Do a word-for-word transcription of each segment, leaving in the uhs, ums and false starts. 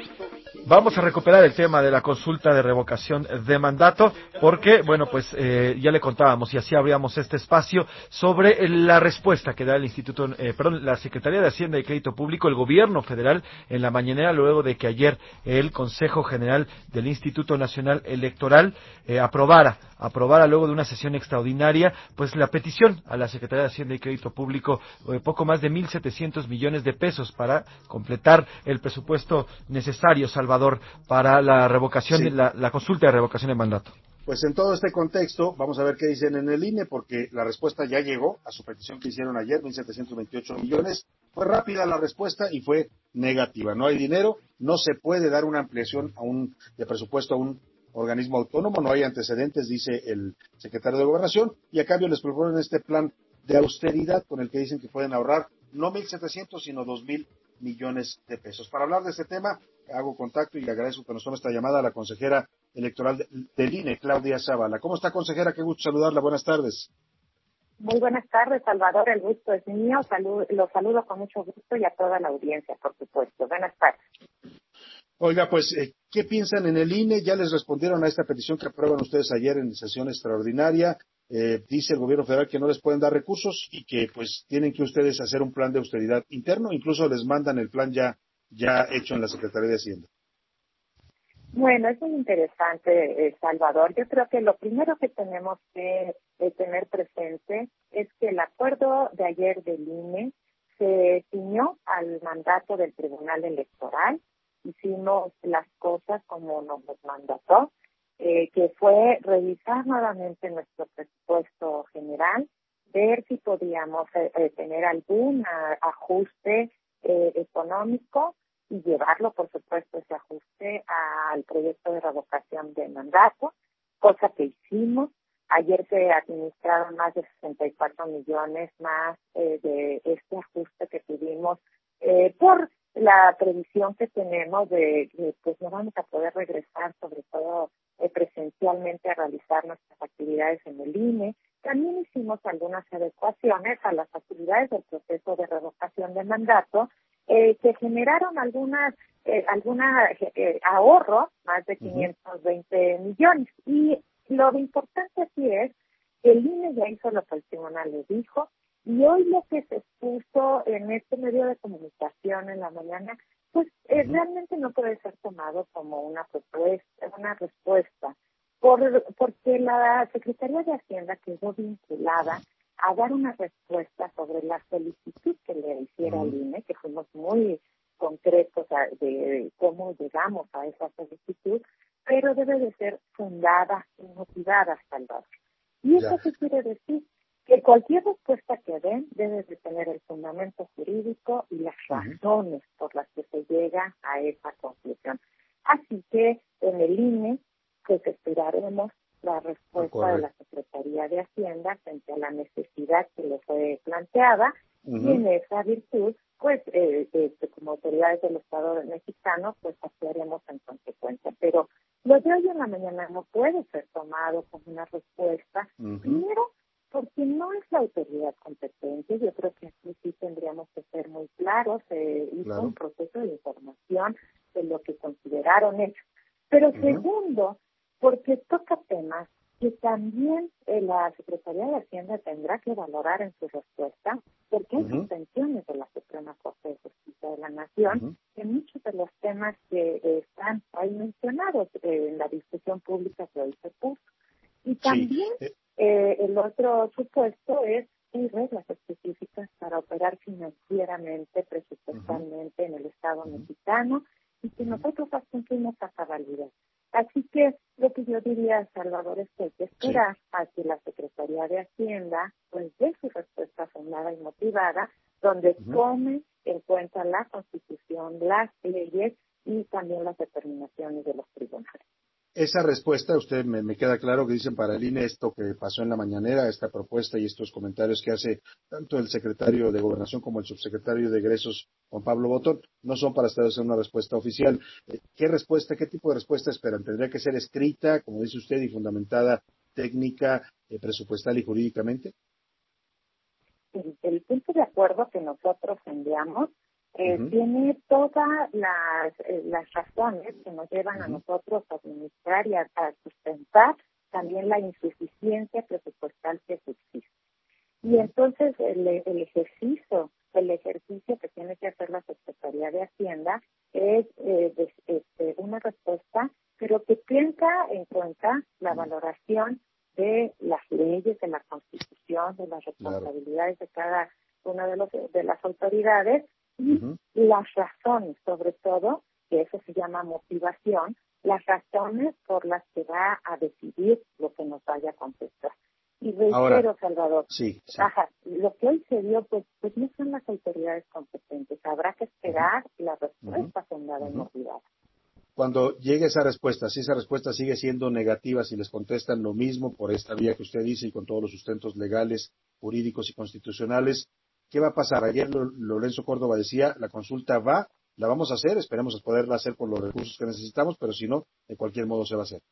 Vamos a recuperar el tema de la consulta de revocación de mandato, porque, bueno, pues eh, ya le contábamos y así abríamos este espacio sobre la respuesta que da el Instituto, eh, perdón, la Secretaría de Hacienda y Crédito Público, el Gobierno Federal, en la mañanera, luego de que ayer el Consejo General del Instituto Nacional Electoral eh, aprobara, aprobara luego de una sesión extraordinaria, pues la petición a la Secretaría de Hacienda y Crédito Público, eh, poco más de mil setecientos millones de pesos para completar el presupuesto necesario, Salvador, para la revocación, de Sí, la, la consulta de revocación de mandato. pues en todo este contexto, vamos a ver qué dicen en el I N E, porque la respuesta ya llegó a su petición que hicieron ayer, mil setecientos veintiocho millones. Fue rápida la respuesta y fue negativa. No hay dinero, no se puede dar una ampliación a un, de presupuesto a un organismo autónomo, no hay antecedentes, dice el secretario de Gobernación, y a cambio les proponen este plan de austeridad con el que dicen que pueden ahorrar no mil setecientos, sino dos mil millones de pesos. Para hablar de este tema, hago contacto y agradezco que nos tome esta llamada a la consejera electoral del I N E, Claudia Zavala. ¿Cómo está, consejera? Qué gusto saludarla. Buenas tardes. Muy buenas tardes, Salvador. El gusto es mío. Salud, los saludo con mucho gusto y a toda la audiencia, por supuesto. Buenas tardes. Oiga, pues, eh, ¿qué piensan en el I N E? Ya les respondieron a esta petición que aprueban ustedes ayer en sesión extraordinaria. Eh, dice el gobierno federal que no les pueden dar recursos y que, pues, tienen que ustedes hacer un plan de austeridad interno. Incluso les mandan el plan ya, ya hecho en la Secretaría de Hacienda. Bueno, es muy interesante, eh, Salvador. Yo creo que lo primero que tenemos que eh, tener presente es que el acuerdo de ayer del I N E se ciñó al mandato del Tribunal Electoral. Hicimos las cosas como nos los mandató, eh, que fue revisar nuevamente nuestro presupuesto general, ver si podíamos eh, eh, tener algún a, ajuste eh, económico y llevarlo, por supuesto, ese ajuste al proyecto de revocación de mandato, cosa que hicimos. Ayer se administraron más de sesenta y cuatro millones más eh, de este ajuste que tuvimos eh, por la previsión que tenemos de que pues no vamos a poder regresar, sobre todo eh, presencialmente, a realizar nuestras actividades en el I N E. También hicimos algunas adecuaciones a las actividades del proceso de revocación de mandato, Eh, que generaron algunas eh, alguna eh, ahorro, más de quinientos veinte millones. Y lo importante aquí es que el I N E ya hizo lo que el tribunal le dijo, y hoy lo que se expuso en este medio de comunicación en la mañana, pues eh, realmente no puede ser tomado como una propuesta, una respuesta, por, porque la Secretaría de Hacienda quedó vinculada a dar una respuesta sobre la solicitud que le hiciera al I N E, que fuimos muy concretos a, de cómo llegamos a esa solicitud, pero debe de ser fundada y motivada, Salvador. ¿Y eso qué quiere decir? Que cualquier respuesta que den debe de tener el fundamento jurídico y las razones por las que se llega a esa conclusión. Así que en el I N E, pues esperaremos la respuesta de la Secretaría de Hacienda frente a la necesidad que le fue planteada, uh-huh. y en esa virtud, pues, eh, eh, como autoridades del Estado mexicano, pues actuaremos en consecuencia. Pero lo de hoy en la mañana no puede ser tomado como una respuesta, uh-huh. primero, porque no es la autoridad competente. Yo creo que aquí sí tendríamos que ser muy claros. Se hizo claro. un proceso de información de lo que consideraron hecho. Pero uh-huh. segundo, porque toca temas que también eh, la Secretaría de Hacienda tendrá que valorar en su respuesta, porque hay uh-huh. suspensiones de la Suprema Corte de Justicia de la Nación, uh-huh. en muchos de los temas que eh, están ahí mencionados eh, en la discusión pública que hoy se puso. Y también sí. eh, el otro supuesto es hay reglas específicas para operar financieramente, presupuestalmente uh-huh. en el Estado uh-huh. mexicano, y que nosotros las cumplimos a cabalidad. Así que lo que yo diría, Salvador, es que hay que esperar sí. a que la Secretaría de Hacienda pues dé su respuesta fundada y motivada, donde uh-huh. tome en cuenta la Constitución, las leyes y también las determinaciones de los tribunales. Esa respuesta, usted me, me queda claro que dicen para el I N E esto que pasó en la mañanera, esta propuesta y estos comentarios que hace tanto el secretario de Gobernación como el subsecretario de Egresos, Juan Pablo Botón, no son para establecer una respuesta oficial. ¿Qué respuesta, qué tipo de respuesta esperan? ¿Tendría que ser escrita, como dice usted, y fundamentada técnica, eh, presupuestal y jurídicamente? El, el punto de acuerdo que nosotros enviamos Eh, Ujú. Tiene todas las, eh, las razones que nos llevan a Ujú. nosotros a administrar y a, a sustentar también la insuficiencia presupuestal que existe. Y entonces el, el ejercicio, el ejercicio que tiene que hacer la Secretaría de Hacienda es eh, de, este, una respuesta, pero que tenga en cuenta la valoración de las leyes, de la Constitución, de las Claro. responsabilidades de cada una de, los, de las autoridades y Ujú. las razones, sobre todo, que eso se llama motivación, las razones por las que va a decidir lo que nos vaya a contestar. Y Ahora, reitero, Salvador, sí, sí. ajá, lo que hoy se dio, pues, pues no son las autoridades competentes. Habrá que esperar la respuesta fundada en Ujú. motivada. Cuando llegue esa respuesta, si esa respuesta sigue siendo negativa, si les contestan lo mismo por esta vía que usted dice y con todos los sustentos legales, jurídicos y constitucionales, ¿qué va a pasar? Ayer Lo- Lorenzo Córdoba decía, la consulta va, la vamos a hacer, esperemos poderla hacer con los recursos que necesitamos, pero si no, de cualquier modo se va a hacer.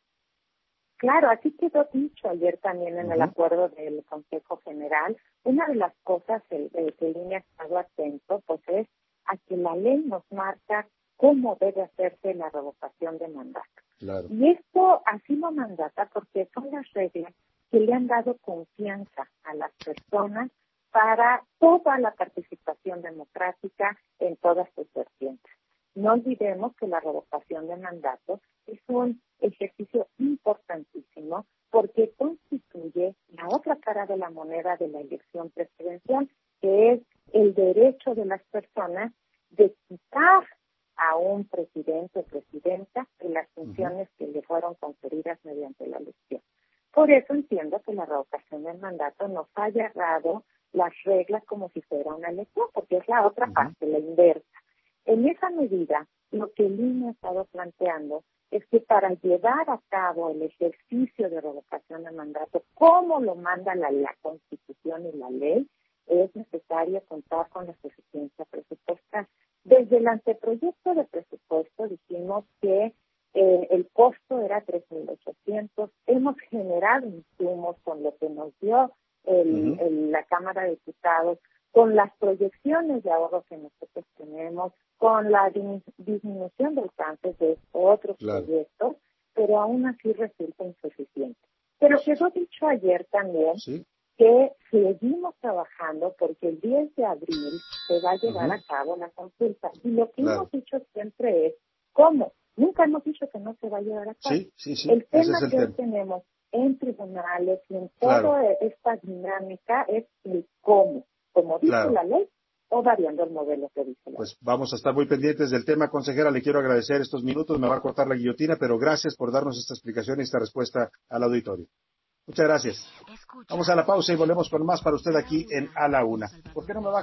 Claro, así quedó dicho ayer también en el Ujú. acuerdo del Consejo General. Una de las cosas que, eh, que el I N E ha estado atento, pues, es a que la ley nos marca cómo debe hacerse la revocación de mandato. Claro. Y esto así lo mandata porque son las reglas que le han dado confianza a las personas para toda la participación democrática en todas sus vertientes. No olvidemos que la revocación de mandato es un ejercicio importantísimo porque constituye la otra cara de la moneda de la elección presidencial, que es el derecho de las personas de quitar a un presidente o presidenta de las funciones que le fueron conferidas mediante la elección. Por eso entiendo que la revocación del mandato nos haya dado las reglas como si fuera una elección, porque es la otra Ujú. parte, la inversa. En esa medida, lo que el I N E ha estado planteando es que para llevar a cabo el ejercicio de revocación de mandato, como lo manda la, la Constitución y la ley, es necesario contar con la suficiencia presupuestal. Desde el anteproyecto de presupuesto dijimos que eh, el costo era tres mil ochocientos. Hemos generado insumos con lo que nos dio el, Ujú. el, la Cámara de Diputados, con las proyecciones de ahorro que nosotros tenemos, con la din- disminución del alcance de otros Claro. proyectos, pero aún así resulta insuficiente. Pero quedó dicho ayer también Sí. que seguimos trabajando porque el diez de abril se va a llevar Ujú. a cabo la consulta. Y lo que Claro. hemos dicho siempre es, ¿cómo? Nunca hemos dicho que no se va a llevar a cabo. Sí, sí, sí, El ese tema es el que hoy tema. tenemos en tribunales y en Claro. toda esta dinámica es el cómo, como dice Claro. la ley o variando el modelo que dice la ley. Pues vamos a estar muy pendientes del tema, consejera. Le quiero agradecer estos minutos. Me va a cortar la guillotina, pero gracias por darnos esta explicación y esta respuesta al auditorio. Muchas gracias. Vamos a la pausa y volvemos con más para usted aquí en A la Una. ¿Por qué no me va